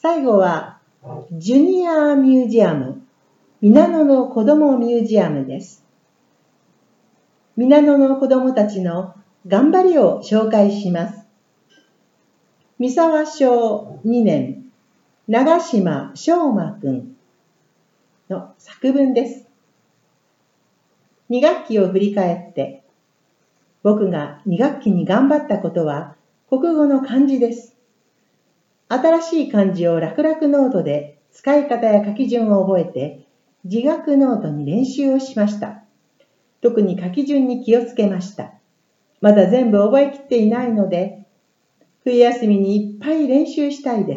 最後は、ジュニアミュージアム、皆野の子どもミュージアムです。皆野の子どもたちの頑張りを紹介します。三沢小2年、長島翔馬くんの作文です。2学期を振り返って、僕が2学期に頑張ったことは国語の漢字です。新しい漢字を楽々ノートで使い方や書き順を覚えて、自学ノートに練習をしました。特に書き順に気をつけました。まだ全部覚えきっていないので、冬休みにいっぱい練習したいです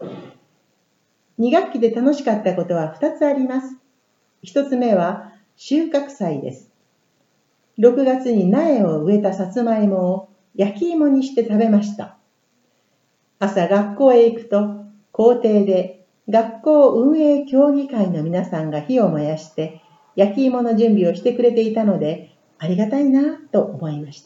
。2学期で楽しかったことは2つあります。1つ目は収穫祭です。6月に苗を植えたさつまいもを焼き芋にして食べました。朝学校へ行くと、校庭で学校運営協議会の皆さんが火を燃やして焼き芋の準備をしてくれていたので、ありがたいなと思いました。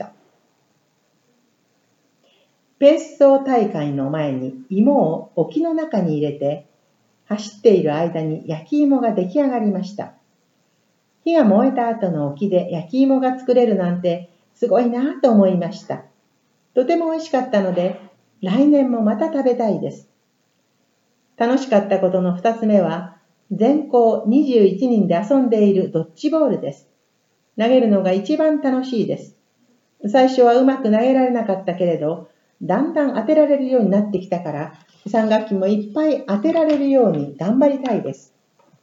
ペース走大会の前に芋を沖の中に入れて、走っている間に焼き芋が出来上がりました。火が燃えた後の沖で焼き芋が作れるなんてすごいなと思いました。とても美味しかったので、来年もまた食べたいです。楽しかったことの2つ目は、全校21人で遊んでいるドッジボールです。投げるのが一番楽しいです。最初はうまく投げられなかったけれど、だんだん当てられるようになってきたから、3学期もいっぱい当てられるように頑張りたいです。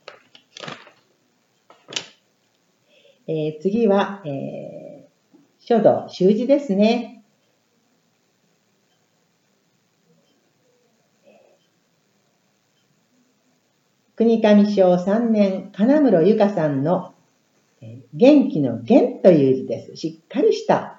次は、書道、習字ですね。国上小3年、金室由香さんの元気の元という字です。しっかりした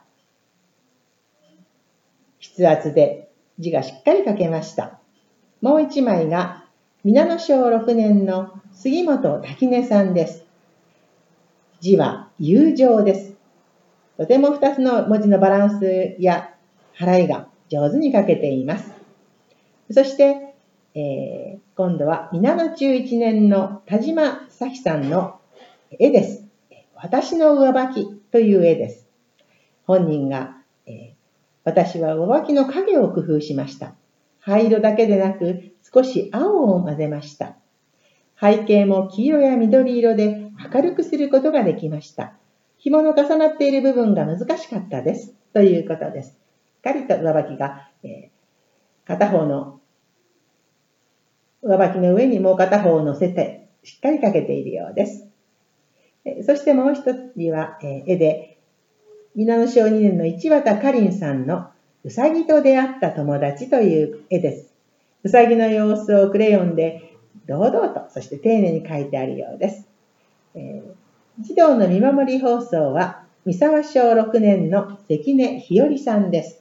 筆圧で字がしっかり書けました。もう一枚が皆野小6年の杉本滝音さんです。字は友情です。とても2つの文字のバランスや払いが上手に書けています。そして、今度は皆野中1年の田島咲さんの絵です。私の上履きという絵です。本人が、私は上履きの影を工夫しました。灰色だけでなく少し青を混ぜました。背景も黄色や緑色で明るくすることができました。紐の重なっている部分が難しかったです。ということです。しっかりと上履きが、片方の上履きの上にもう片方を乗せてしっかりかけているようです。そしてもう一人は、絵で皆野小2年の市畑かりんさんのうさぎと出会った友達という絵です。うさぎの様子をクレヨンで堂々と、そして丁寧に描いてあるようです。児童の見守り放送は三沢小6年の関根日和さんです。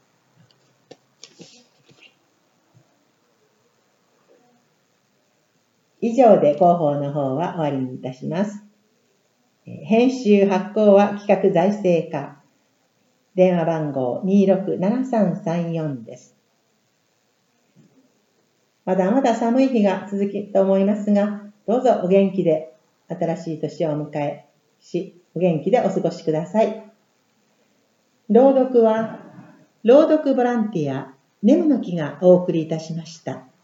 以上で広報の方は終わりにいたします。編集発行は企画財政課。電話番号 267334 です。まだまだ寒い日が続きと思いますが、どうぞお元気で新しい年をお迎えし、お元気でお過ごしください。朗読は、朗読ボランティア、ネムの木がお送りいたしました。